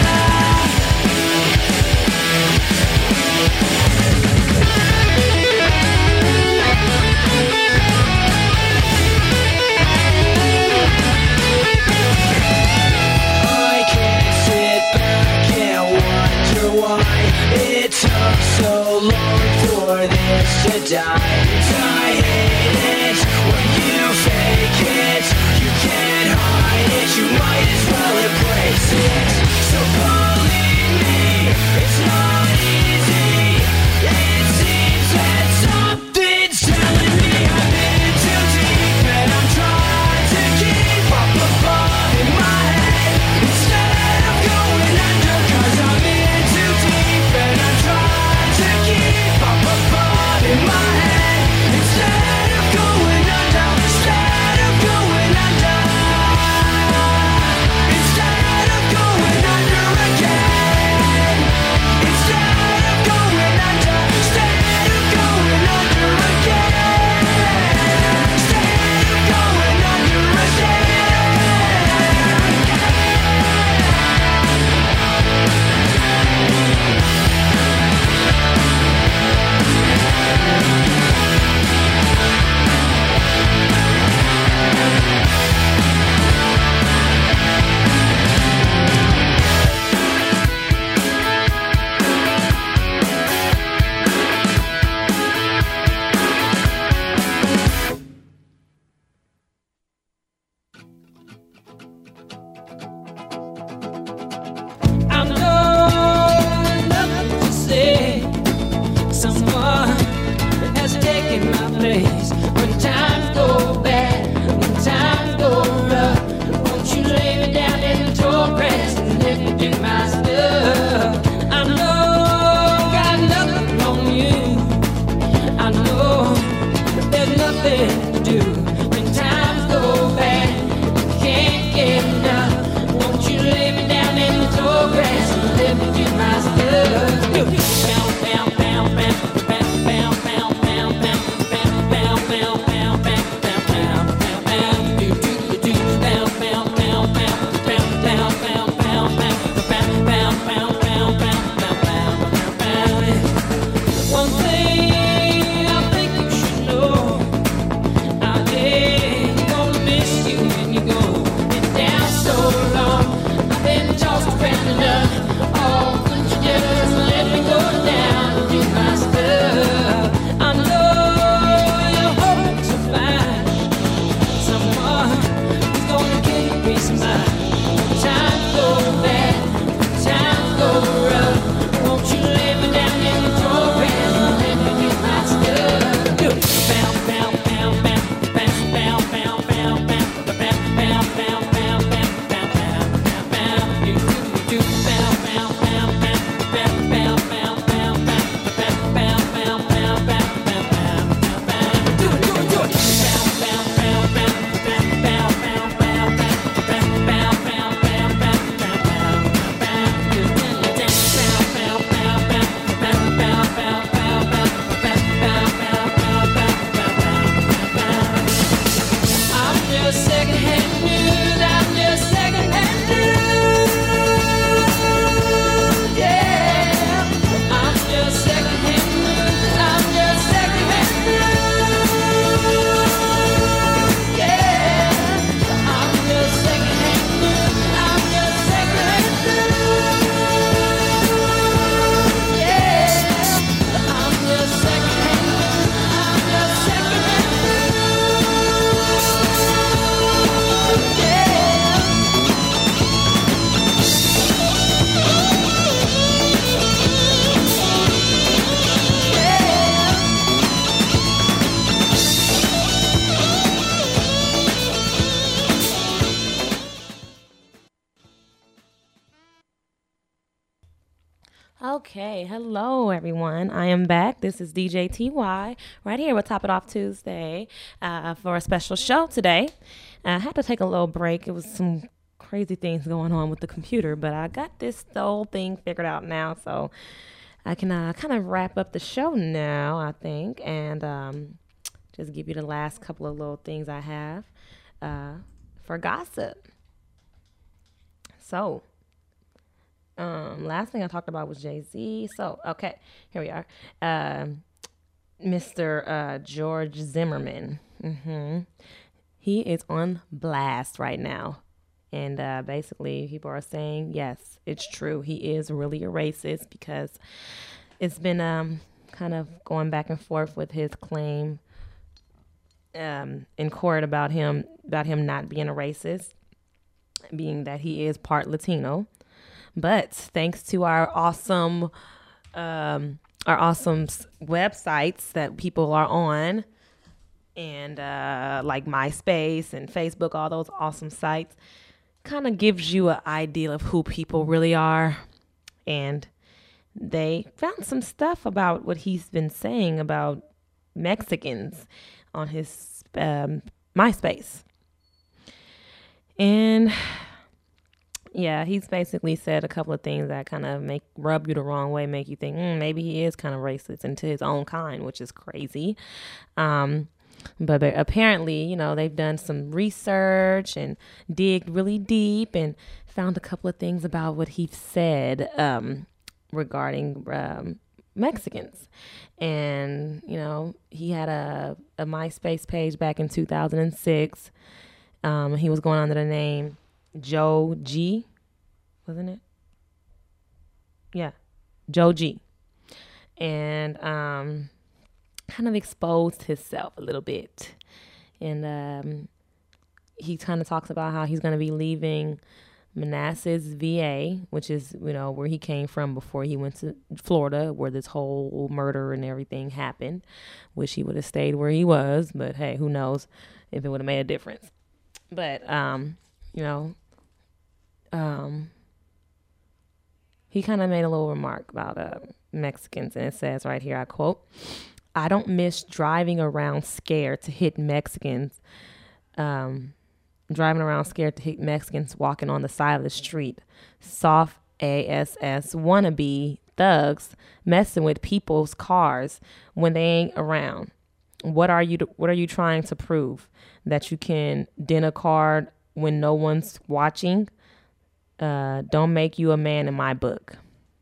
I can't sit back and wonder why it took so long for this to die. I hate it when you fake it. You can't hide it, you might as well embrace it. So believe me, it's not easy. It seems that something's telling me I'm in too deep and I'm trying to keep up above in my head instead of going under. Cause I'm in too deep and I'm trying to keep up above in my head. Okay, hello everyone. I am back. This is D J T Y right here with Top It Off Tuesday uh, for a special show today. I had to take a little break. It was some crazy things going on with the computer, but I got this whole thing figured out now, so I can uh, kind of wrap up the show now, I think, and um, just give you the last couple of little things I have uh, for gossip. So, Um, last thing I talked about was Jay-Z. So, okay, here we are. Um, Mister Uh, George Zimmerman. Mm-hmm. He is on blast right now. And uh, basically, people are saying, yes, it's true. He is really a racist because it's been um, kind of going back and forth with his claim um, in court about him, about him not being a racist, being that he is part Latino. But thanks to our awesome, um, our awesome websites that people are on, and uh, like MySpace and Facebook, all those awesome sites, kind of gives you an idea of who people really are. And they found some stuff about what he's been saying about Mexicans on his um, MySpace. And yeah, he's basically said a couple of things that kind of make rub you the wrong way, make you think mm, maybe he is kind of racist and to his own kind, which is crazy. Um, but, but apparently, you know, they've done some research and digged really deep and found a couple of things about what he said um, regarding um, Mexicans. And, you know, he had a, a MySpace page back in two thousand six. Um, he was going under the name Joe G, wasn't it? Yeah, Joe G. And um, kind of exposed himself a little bit. And um, he kind of talks about how he's going to be leaving Manassas V A, which is, you know, where he came from before he went to Florida, where this whole murder and everything happened. Wish he would have stayed where he was, but hey, who knows if it would have made a difference. But, um, you know, um, he kind of made a little remark about uh, Mexicans, and it says right here, I quote, "I don't miss driving around scared to hit Mexicans, um, driving around scared to hit Mexicans walking on the side of the street. Soft ass wannabe thugs messing with people's cars when they ain't around. What are you, what are you trying to prove? That you can dent a car when no one's watching? Uh, don't make you a man in my book."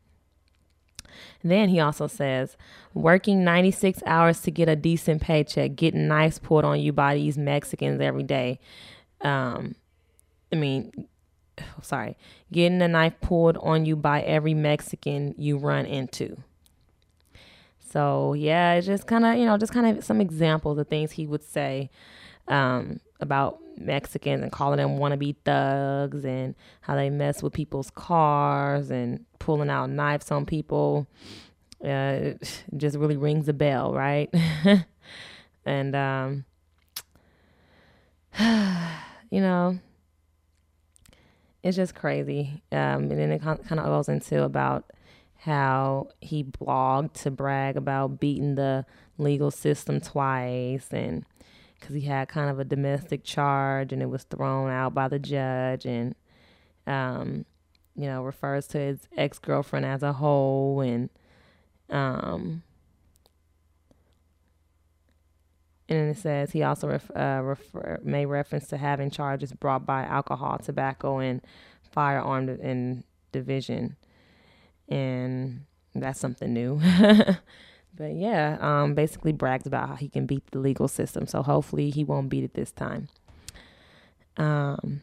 Then he also says, "Working ninety-six hours to get a decent paycheck, getting knives pulled on you by these Mexicans every day. Um, I mean, sorry, getting a knife pulled on you by every Mexican you run into." So yeah, it's just kind of, you know, just kind of some examples of things he would say um, about Mexicans and calling them wannabe thugs and how they mess with people's cars and pulling out knives on people. Uh, it just really rings a bell, right? And, um, you know, it's just crazy. Um, and then it kind of goes into about how he blogged to brag about beating the legal system twice, and because he had kind of a domestic charge and it was thrown out by the judge, and, um, you know, refers to his ex-girlfriend as a hoe, and, um, and then it says he also ref, uh, refer, made reference to having charges brought by alcohol, tobacco, and firearm and division. And that's something new. But yeah, um, basically brags about how he can beat the legal system. So hopefully he won't beat it this time. Um,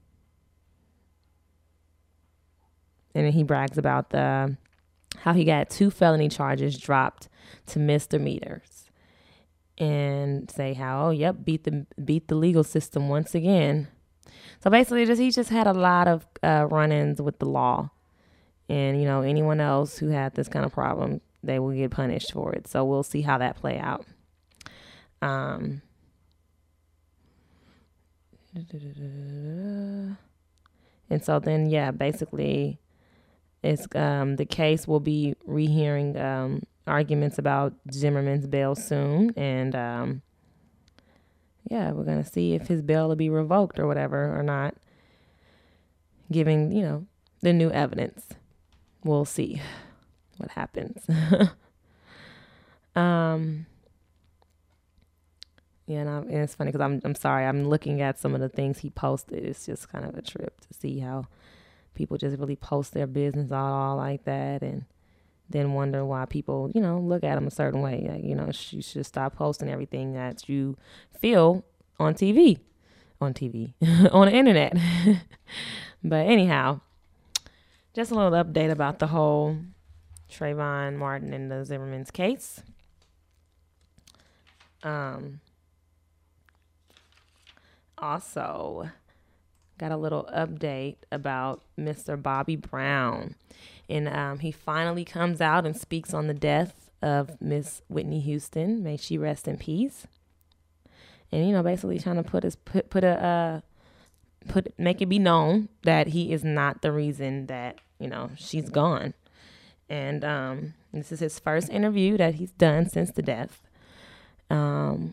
and then he brags about the how he got two felony charges dropped to misdemeanors, and say how, oh, yep, beat the beat the legal system once again. So basically, just he just had a lot of uh, run-ins with the law. And, you know, anyone else who had this kind of problem, they will get punished for it. So we'll see how that play out. Um, and so then, yeah, basically, it's um, the case will be rehearing um, arguments about Zimmerman's bail soon, and um, yeah, we're gonna see if his bail will be revoked or whatever or not. Giving, you know, the new evidence, we'll see what happens. um. Yeah, and, I'm, and it's funny because I'm I'm sorry, I'm looking at some of the things he posted. It's just kind of a trip to see how people just really post their business all, all like that, and then wonder why people, you know, look at them a certain way. Like, you know, you should stop posting everything that you feel on T V, on T V, on the internet. But anyhow, just a little update about the whole Trayvon Martin and the Zimmerman's case. Um. Also, got a little update about Mister Bobby Brown. And um, he finally comes out and speaks on the death of Miss Whitney Houston. May she rest in peace. And, you know, basically trying to put his put put a uh, put make it be known that he is not the reason that, you know, she's gone. And um, this is his first interview that he's done since the death. Um.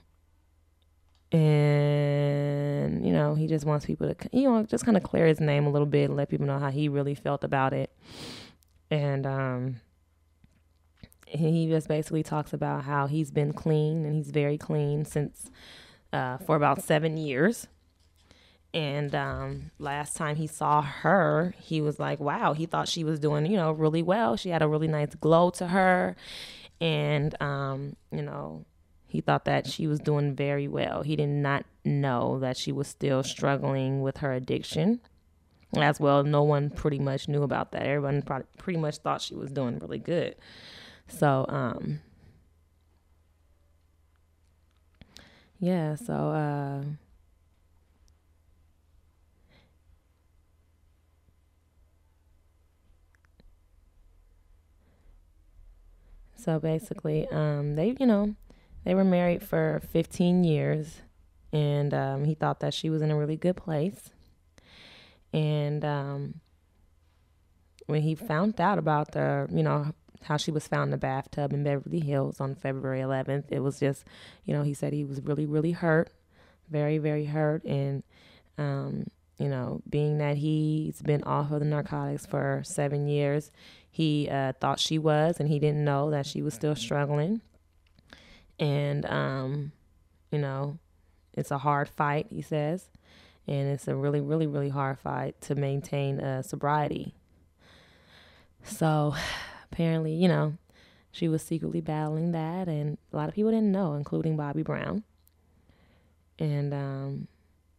And, you know, he just wants people to, you know, just kind of clear his name a little bit and let people know how he really felt about it. And um, he just basically talks about how he's been clean, and he's very clean since uh, for about seven years. And um, last time he saw her, he was like, wow, he thought she was doing, you know, really well. She had a really nice glow to her. And, um, you know, he thought that she was doing very well. He did not know that she was still struggling with her addiction. As well, no one pretty much knew about that. Everyone probably pretty much thought she was doing really good. So, um, yeah, so, uh, so basically, um, they, you know, they were married for fifteen years, and um, he thought that she was in a really good place. And um, when he found out about the, you know, how she was found in the bathtub in Beverly Hills on February eleventh, it was just, you know, he said he was really, really hurt, very, very hurt. And, um, you know, being that he's been off of the narcotics for seven years, he uh, thought she was, and he didn't know that she was still struggling. And, um, you know, it's a hard fight, he says. And it's a really, really, really hard fight to maintain uh, sobriety. So apparently, you know, she was secretly battling that. And a lot of people didn't know, including Bobby Brown. And um,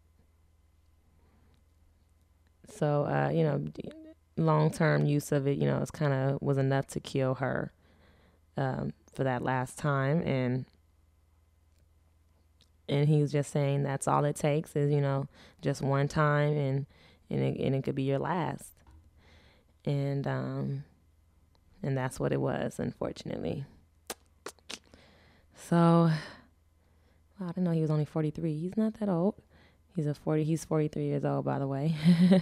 so, uh, you know, long-term use of it, you know, it's kind of was enough to kill her. Um, for that last time, and and he was just saying that's all it takes is, you know, just one time, and and it, and it could be your last, and um and that's what it was, unfortunately. So, wow, I didn't know he was only forty-three. He's not that old. He's a forty. He's forty-three years old, by the way.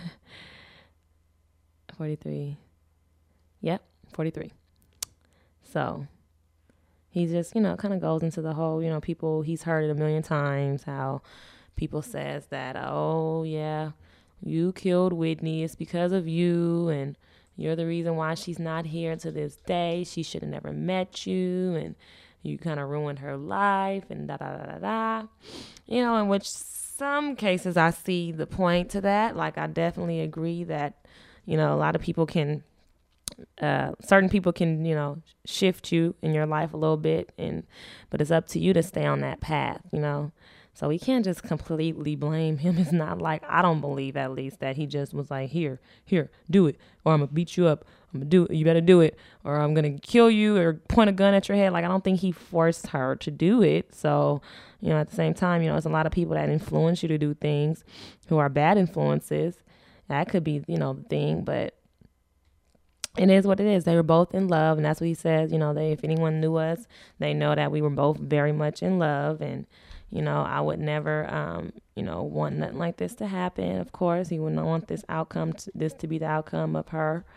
forty-three. Yep, forty-three. So he just, you know, kind of goes into the whole, you know, people, he's heard it a million times, how people says that, oh, yeah, you killed Whitney. It's because of you, and you're the reason why she's not here to this day. She should have never met you, and you kind of ruined her life, and da-da-da-da-da. You know, in which some cases I see the point to that. Like, I definitely agree that, you know, a lot of people can, uh, certain people can, you know, shift you in your life a little bit, and but it's up to you to stay on that path, you know. So we can't just completely blame him. It's not like, I don't believe at least that he just was like, here, here, do it, or I'm gonna beat you up. I'm gonna do it. You better do it, or I'm gonna kill you, or point a gun at your head. Like, I don't think he forced her to do it. So, you know, at the same time, you know, there's a lot of people that influence you to do things who are bad influences. That could be, you know, the thing, but it is what it is. They were both in love, and that's what he says. You know, they, if anyone knew us, they know that we were both very much in love, and you know, I would never, um, you know, want nothing like this to happen. Of course, he would not want this outcome, to, this to be the outcome of her,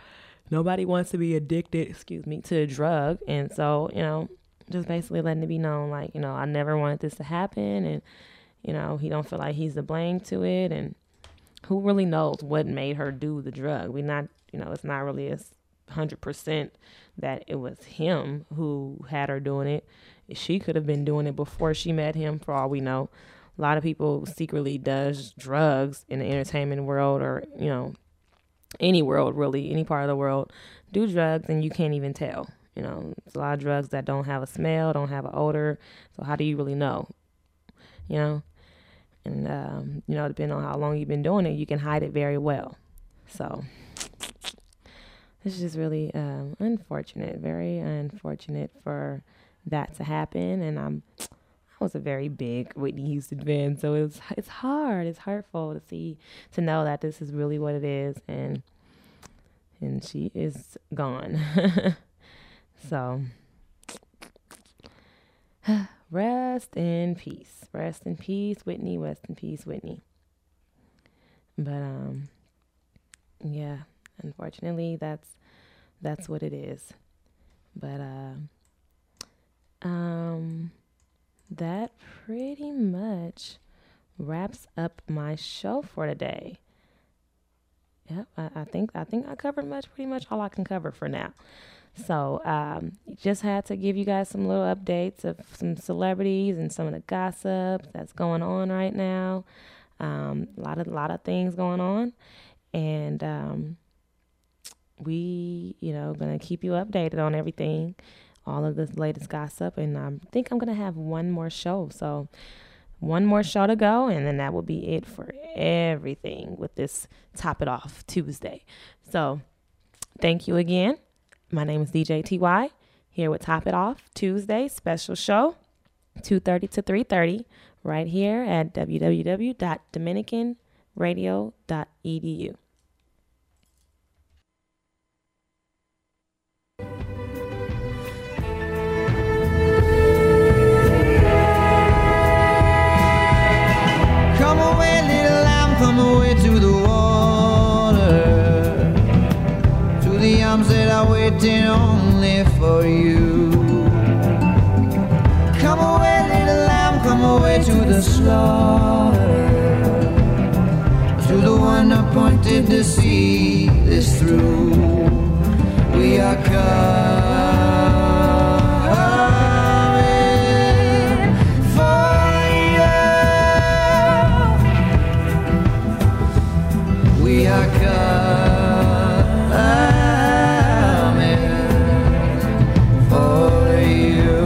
nobody wants to be addicted, excuse me, to a drug. And so, you know, just basically letting it be known, like, you know, I never wanted this to happen. And, you know, he don't feel like he's to blame to it. And who really knows what made her do the drug? We not, you know, it's not really a one hundred percent that it was him who had her doing it. She could have been doing it before she met him, for all we know. A lot of people secretly does drugs in the entertainment world, or, you know, any world, really, any part of the world, do drugs and you can't even tell. You know, there's a lot of drugs that don't have a smell, don't have an odor. So how do you really know? You know? And, um, you know, depending on how long you've been doing it, you can hide it very well. So it's just really um, unfortunate, very unfortunate for that to happen. And I'm, I was a very big Whitney Houston fan, so it's it's hard, it's hurtful to see, to know that this is really what it is, and and she is gone. So rest in peace, rest in peace, Whitney. Rest in peace, Whitney. But um, yeah, unfortunately, that's that's what it is. But uh, um, that pretty much wraps up my show for today. Yep, I, I think I think I covered much, pretty much all I can cover for now. So um, just had to give you guys some little updates of some celebrities and some of the gossip that's going on right now. Um, a lot of a lot of things going on, and um, we, you know, gonna keep you updated on everything, all of this latest gossip. And I think I'm gonna have one more show, so one more show to go, and then that will be it for everything with this Top It Off Tuesday. So thank you again. My name is D J T Y, here with Top It Off Tuesday special show, two thirty to three thirty, right here at w w w dot dominican radio dot e d u. Come away, little lamb, come away to the water, to the arms that are waiting only for you. Come away, little lamb, come away to the slaughter, to the one appointed to see this through. We are coming for you. We are coming for you.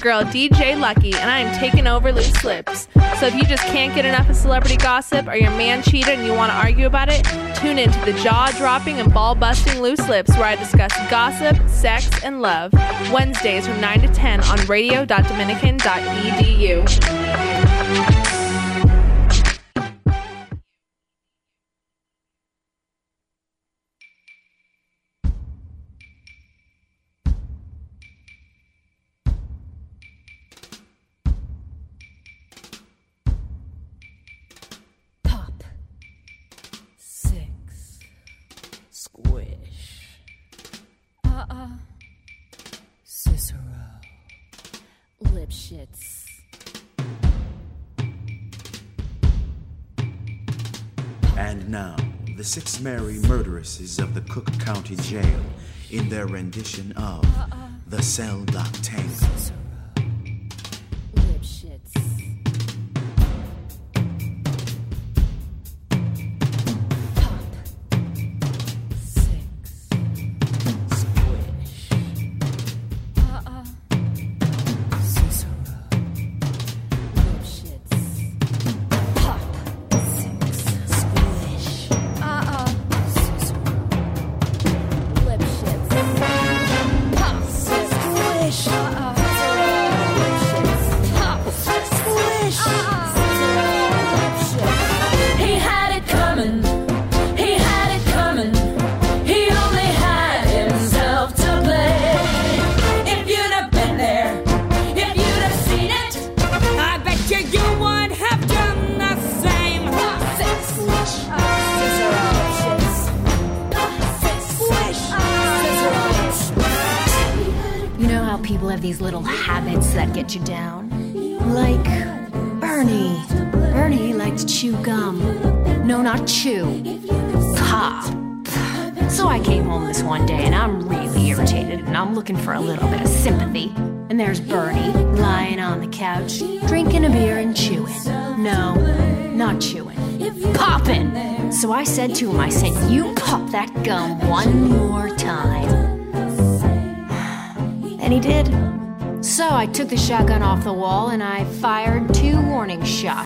girl D J Lucky, and I am taking over Loose Lips. So if you just can't get enough of celebrity gossip, or your man cheated and you want to argue about it, tune in to the jaw-dropping and ball-busting Loose Lips, where I discuss gossip, sex, and love. Wednesdays from nine to ten on radio dot dominican dot e d u. Squish. Uh-uh. Cicero. Lipschitz. And now, the six merry murderesses of the Cook County Jail in their rendition of uh-uh. The Cell Block Tango. Cicero. Lipschitz. People have these little habits that get you down. Like Bernie. Bernie liked to chew gum. No, not chew. Pop. So I came home this one day and I'm really irritated and I'm looking for a little bit of sympathy. And there's Bernie lying on the couch, drinking a beer and chewing. No, not chewing. Popping. So I said to him, I said, you pop that gum one more time. And he did. So I took the shotgun off the wall and I fired two warning shots.